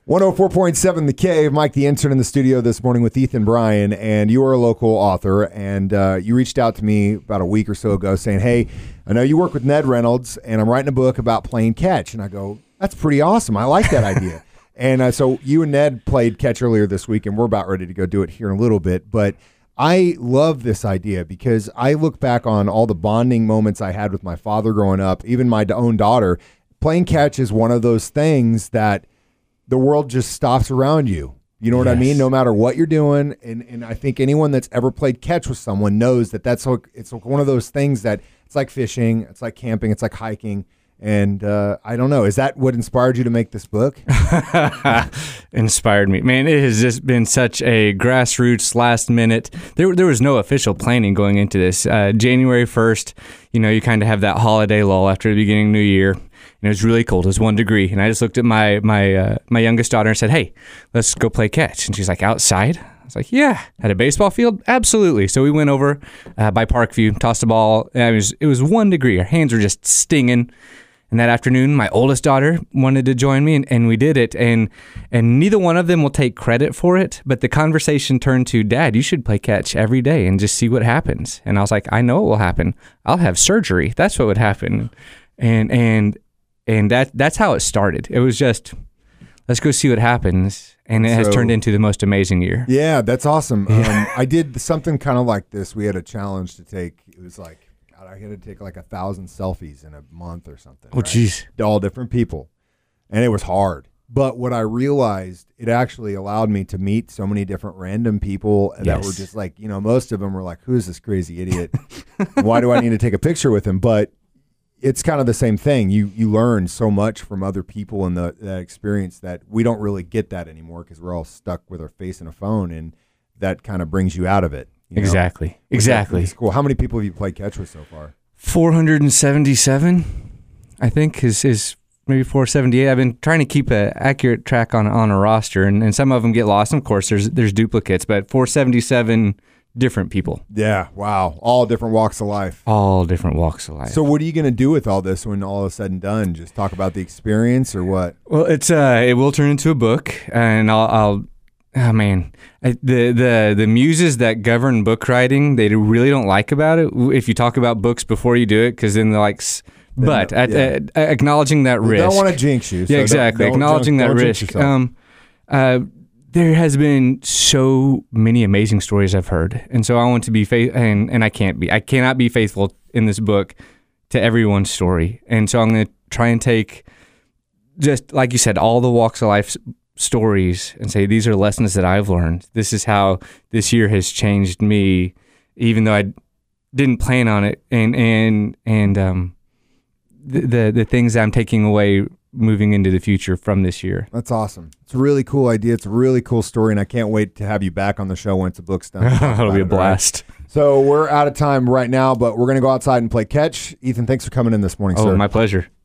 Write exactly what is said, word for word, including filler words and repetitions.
one oh four point seven The Cave. Mike, the intern, in the studio this morning with Ethan Bryan, and you are a local author, and uh, you reached out to me about a week or so ago saying, hey, I know you work with Ned Reynolds, and I'm writing a book about playing catch. And I go, that's pretty awesome. I like that idea. And uh, so you and Ned played catch earlier this week, and we're about ready to go do it here in a little bit. But I love this idea because I look back on all the bonding moments I had with my father growing up, even my own daughter. Playing catch is one of those things that the world just stops around you. You know what yes. I mean? No matter what you're doing. And, and I think anyone that's ever played catch with someone knows that that's like, it's like one of those things that it's like fishing, it's like camping, it's like hiking. And uh, I don't know, is that what inspired you to make this book? Inspired me. Man, it has just been such a grassroots, last minute. There, there was no official planning going into this. Uh, January first, you know, you kind of have that holiday lull after the beginning of New Year. And it was really cold. It was one degree. And I just looked at my my uh, my youngest daughter and said, hey, let's go play catch. And she's like, outside? I was like, yeah. At a baseball field? Absolutely. So we went over uh, by Parkview, tossed the ball. And it was, it was one degree. Our hands were just stinging. And that afternoon, my oldest daughter wanted to join me, and, and we did it. And and neither one of them will take credit for it, but the conversation turned to, Dad, you should play catch every day and just see what happens. And I was like, I know what will happen. I'll have surgery. That's what would happen. And and and that that's how it started. It was just, let's go see what happens. And it so, has turned into the most amazing year. Yeah, that's awesome. Um, I did something kind of like this. We had a challenge to take. It was like, I had to take like a thousand selfies in a month or something. Oh, jeez. Right? All different people. And it was hard. But what I realized, it actually allowed me to meet so many different random people yes. that were just like, you know, most of them were like, who's this crazy idiot? Why do I need to take a picture with him? But it's kind of the same thing. You you learn so much from other people in the that experience that we don't really get that anymore because we're all stuck with our face in a phone, and that kind of brings you out of it. You know? Exactly. Exactly. Cool. How many people have you played catch with so far? four hundred seventy-seven, I think, is is maybe four seventy-eight. I've been trying to keep an accurate track on on a roster, and, and some of them get lost. And of course, there's there's duplicates, but four seventy-seven different people. Yeah. Wow. All different walks of life. All different walks of life. So what are you going to do with all this when all is said and done? Just talk about the experience or what? Well, it's uh, it will turn into a book, and I'll, I'll oh man, I, the the the muses that govern book writing, they really don't like about it if you talk about books before you do it, because then they're like, but at, yeah. at, at acknowledging that they risk. They don't want to jinx you. So yeah, exactly. Don't, don't acknowledging jinx, that don't risk. Um, uh, there has been so many amazing stories I've heard, and so I want to be faith, and and I can't be, I cannot be faithful in this book to everyone's story, and so I'm going to try and take, just like you said, all the walks of life stories and say, these are lessons that I've learned. This is how this year has changed me, even though I didn't plan on it, and and and um, the, the the things I'm taking away moving into the future from this year. That's awesome. It's a really cool idea. It's a really cool story, and I can't wait to have you back on the show once the book's done. That'll be a blast. Right? So we're out of time right now, but we're going to go outside and play catch. Ethan, thanks for coming in this morning, oh, sir. My pleasure.